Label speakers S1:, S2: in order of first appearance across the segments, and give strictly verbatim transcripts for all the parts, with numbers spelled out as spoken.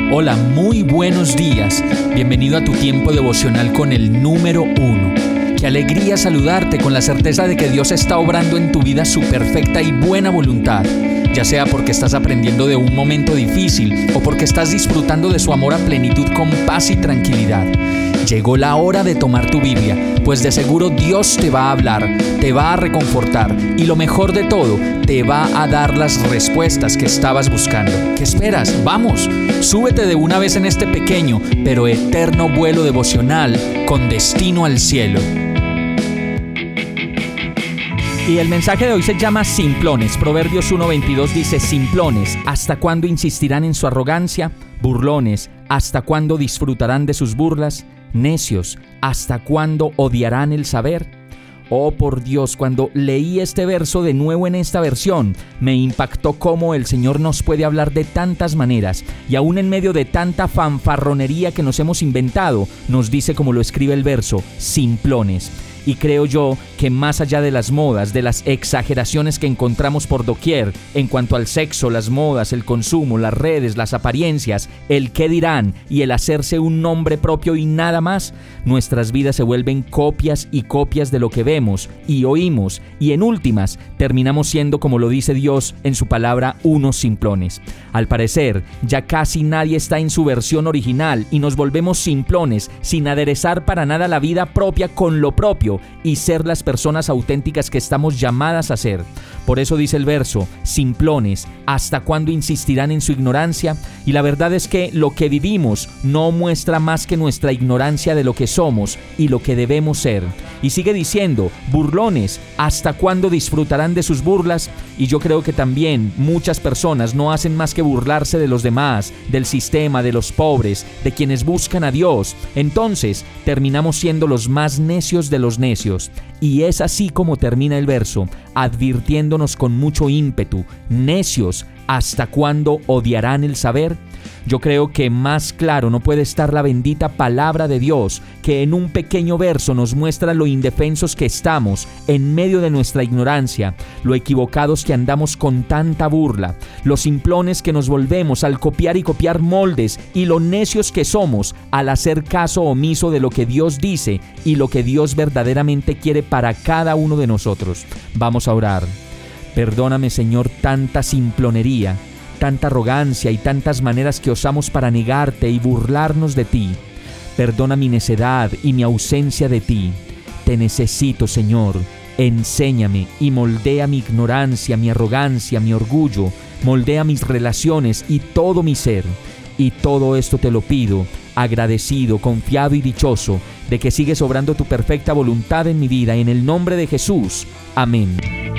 S1: Hola, muy buenos días. Bienvenido a tu tiempo devocional con el número uno. Qué alegría saludarte con la certeza de que Dios está obrando en tu vida su perfecta y buena voluntad, ya sea porque estás aprendiendo de un momento difícil o porque estás disfrutando de su amor a plenitud con paz y tranquilidad. Llegó la hora de tomar tu Biblia, pues de seguro Dios te va a hablar, te va a reconfortar y lo mejor de todo, te va a dar las respuestas que estabas buscando. ¿Qué esperas? ¡Vamos! Súbete de una vez en este pequeño pero eterno vuelo devocional con destino al cielo. Y el mensaje de hoy se llama Simplones. Proverbios uno veintidós dice: Simplones, ¿hasta cuándo insistirán en su arrogancia? Burlones, ¿hasta cuándo disfrutarán de sus burlas? Necios, ¿hasta cuándo odiarán el saber? Oh, por Dios, cuando leí este verso de nuevo en esta versión, me impactó cómo el Señor nos puede hablar de tantas maneras y aún en medio de tanta fanfarronería que nos hemos inventado, nos dice, como lo escribe el verso, simplones. Y creo yo que más allá de las modas, de las exageraciones que encontramos por doquier en cuanto al sexo, las modas, el consumo, las redes, las apariencias, el qué dirán y el hacerse un nombre propio y nada más, nuestras vidas se vuelven copias y copias de lo que vemos y oímos y en últimas terminamos siendo, como lo dice Dios en su palabra, unos simplones. Al parecer, ya casi nadie está en su versión original y nos volvemos simplones sin aderezar para nada la vida propia con lo propio y ser las personas auténticas que estamos llamadas a ser. Por eso dice el verso, simplones, ¿hasta cuándo insistirán en su ignorancia? Y la verdad es que lo que vivimos no muestra más que nuestra ignorancia de lo que somos y lo que debemos ser. Y sigue diciendo, burlones, ¿hasta cuándo disfrutarán de sus burlas? Y yo creo que también muchas personas no hacen más que burlarse de los demás, del sistema, de los pobres, de quienes buscan a Dios. Entonces, terminamos siendo los más necios de los necios. Y es así como termina el verso, advirtiéndonos con mucho ímpetu, necios, ¿hasta cuándo odiarán el saber? Yo creo que más claro no puede estar la bendita palabra de Dios, que en un pequeño verso nos muestra lo indefensos que estamos en medio de nuestra ignorancia, lo equivocados que andamos con tanta burla, los simplones que nos volvemos al copiar y copiar moldes y lo necios que somos al hacer caso omiso de lo que Dios dice y lo que Dios verdaderamente quiere para cada uno de nosotros. Vamos a orar. Perdóname, Señor, tanta simplonería, tanta arrogancia y tantas maneras que usamos para negarte y burlarnos de ti. Perdona mi necedad y mi ausencia de ti. Te necesito, Señor. Enséñame y moldea mi ignorancia, mi arrogancia, mi orgullo. Moldea mis relaciones y todo mi ser. Y todo esto te lo pido, agradecido, confiado y dichoso, de que sigues obrando tu perfecta voluntad en mi vida. En el nombre de Jesús. Amén.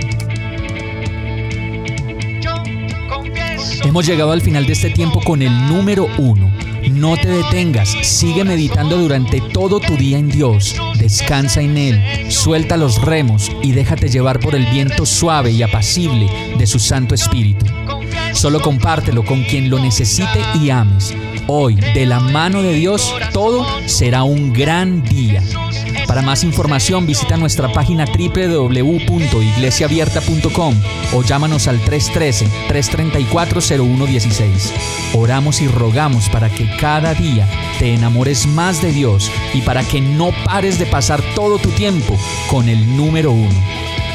S1: Hemos llegado al final de este tiempo con el número uno. No te detengas, sigue meditando durante todo tu día en Dios. Descansa en Él, suelta los remos y déjate llevar por el viento suave y apacible de su Santo Espíritu. Solo compártelo con quien lo necesite y ames. Hoy, de la mano de Dios, todo será un gran día. Para más información visita nuestra página doble u doble u doble u punto iglesia abierta punto com o llámanos al tres uno tres, tres tres cuatro, cero uno uno seis. Oramos y rogamos para que cada día te enamores más de Dios y para que no pares de pasar todo tu tiempo con el número uno.